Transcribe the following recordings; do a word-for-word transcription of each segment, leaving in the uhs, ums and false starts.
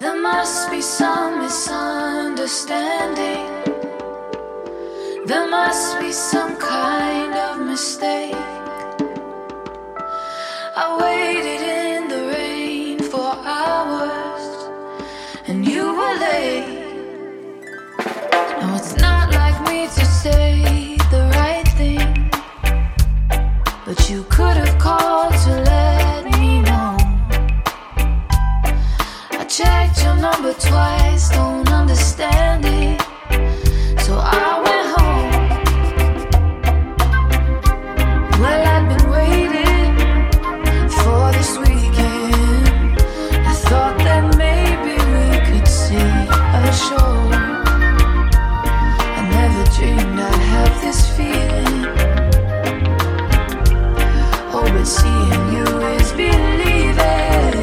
There must be some misunderstanding. There must be some kind of mistake. I waited in the rain for hours, and you were late. No, it's not like me to say the right thing, but you could have called to let me know. I checked your number twice, don't understand it, so I went home. Well, I've been waiting for this weekend. I thought that maybe we could see a show. I never dreamed I'd have this feeling. Oh, but seeing you is believing.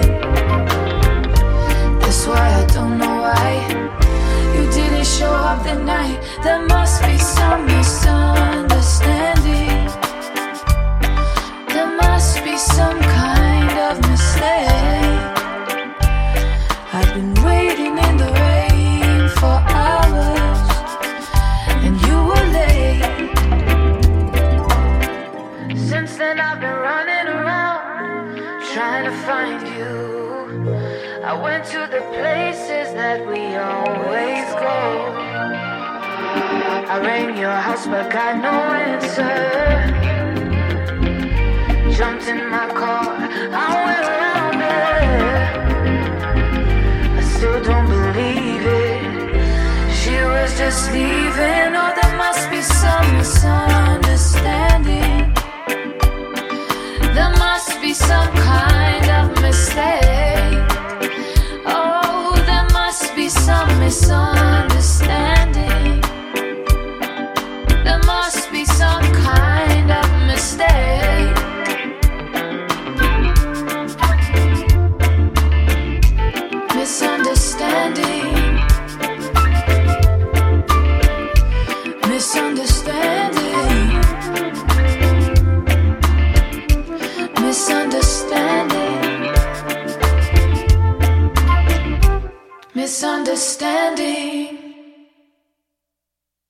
That's why I don't know why you didn't show up the night. There must be some misunderstanding. There must be some kind of mistake. I've been waiting in the rain for hours, and you were late. Since then I've been running around trying to find you. I went to the places that we always go. I rang your house but got no answer. Jumped in my car, I went around there. I still don't believe it. She was just leaving. Oh, there must be some misunderstanding. There must be some kind of mistake. Oh, there must be some misunderstanding. There must be some kind of mistake. Misunderstanding. Misunderstanding. Misunderstanding. Misunderstanding.